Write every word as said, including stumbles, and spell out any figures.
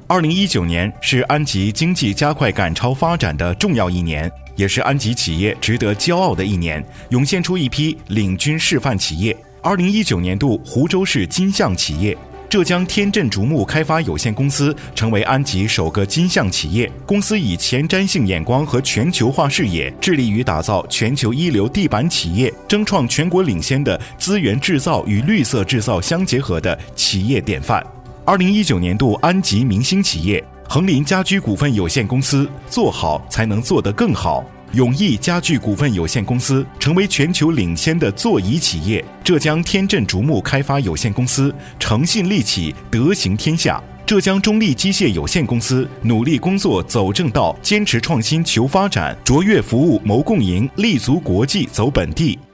二零一九年是安吉经济加快赶超发展的重要一年，也是安吉企业值得骄傲的一年，涌现出一批领军示范企业。二零一九年度湖州市金像企业，浙江天振竹木开发有限公司成为安吉首个金像企业。公司以前瞻性眼光和全球化视野，致力于打造全球一流地板企业，争创全国领先的资源制造与绿色制造相结合的企业典范。二零一九年度安吉明星企业，恒林家居股份有限公司，做好才能做得更好。永益家具股份有限公司成为全球领先的座椅企业。浙江天振竹木开发有限公司诚信利企，德行天下。浙江中力机械有限公司努力工作走正道，坚持创新求发展，卓越服务谋共赢，立足国际走本地。